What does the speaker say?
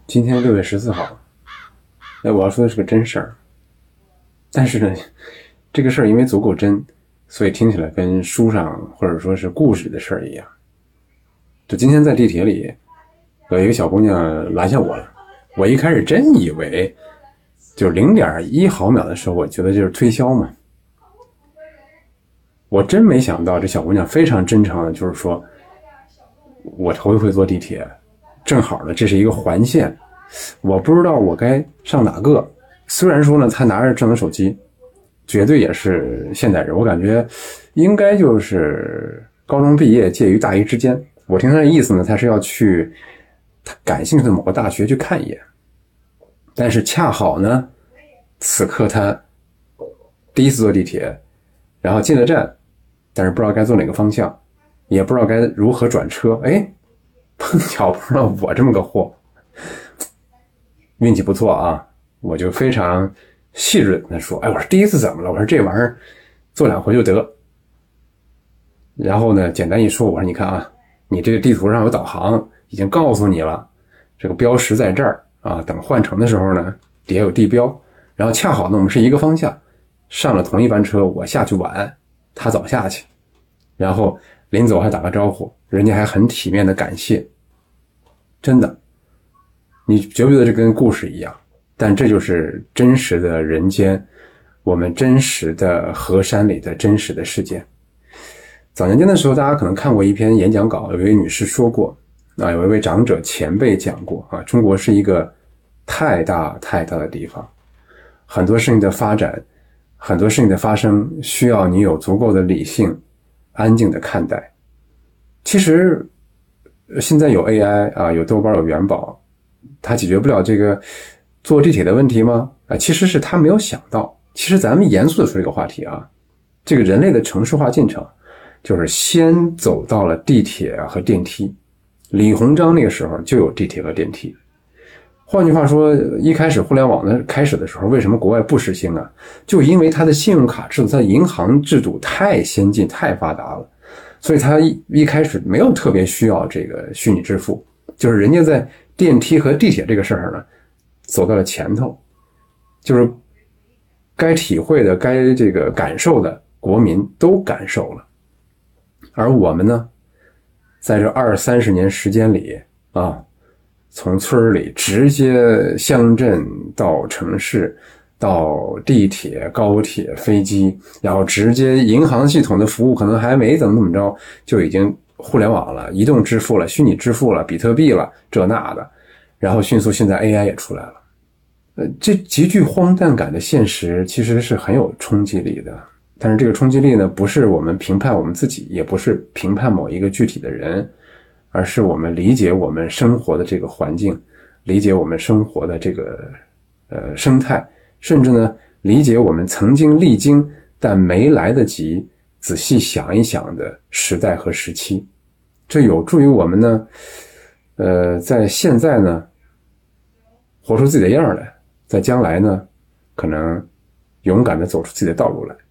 今天6月14号，我要说的是个真事儿，但是呢，这个事儿因为足够真，所以听起来跟书上或者说是故事里的事儿一样。就今天在地铁里，有一个小姑娘拦下我了，我一开始真以为就0.1毫秒的时候，我觉得就是推销嘛。我真没想到这小姑娘非常真诚的，就是说我头一回坐地铁，正好呢这是一个环线，我不知道我该上哪个。虽然说呢她拿着智能手机，绝对也是现代人，我感觉应该就是高中毕业介于大一之间。我听她的意思呢，她是要去她感兴趣的某个大学去看一眼，但是恰好呢此刻她第一次坐地铁，然后进了站，但是不知道该坐哪个方向，也不知道该如何转车。碰巧碰到我这么个货，运气不错啊！我就非常细致地说：“我说第一次怎么了？我说这玩意儿坐2回就得。”然后呢，简单一说，我说你看啊，你这个地图上有导航，已经告诉你了，这个标识在这儿啊。等换乘的时候呢，底下有地标，然后恰好呢我们是一个方向，上了同一班车，我下去晚，他早下去，然后临走还打个招呼，人家还很体面的感谢。真的，你觉不觉得这跟故事一样？但这就是真实的人间，我们真实的河山里的真实的事件。早年间的时候，大家可能看过一篇演讲稿，有一位女士说过啊，有一位长者前辈讲过啊，中国是一个太大太大的地方，很多事情的发展，很多事情的发生，需要你有足够的理性，安静的看待。其实现在有 AI 啊，有豆瓣，有元宝，它解决不了这个坐地铁的问题吗？其实是他没有想到。其实咱们严肃的说这个话题啊，这个人类的城市化进程就是先走到了地铁和电梯。李鸿章那个时候就有地铁和电梯。换句话说，一开始互联网的开始的时候，为什么国外不实行啊？就因为它的信用卡制度，它的银行制度太先进太发达了，所以他一开始没有特别需要这个虚拟支付，就是人家在电梯和地铁这个事儿呢走到了前头，就是该体会的该这个感受的国民都感受了。而我们呢，在这20-30年时间里啊，从村里直接乡镇到城市，到地铁、高铁、飞机，然后直接银行系统的服务可能还没怎么着，就已经互联网了，移动支付了，虚拟支付了，比特币了，这那的，然后迅速现在 AI 也出来了。这极具荒诞感的现实其实是很有冲击力的。但是这个冲击力呢，不是我们评判我们自己，也不是评判某一个具体的人，而是我们理解我们生活的这个环境，理解我们生活的这个生态，甚至呢理解我们曾经历经但没来得及仔细想一想的时代和时期。这有助于我们呢在现在呢活出自己的样来，在将来呢可能勇敢地走出自己的道路来。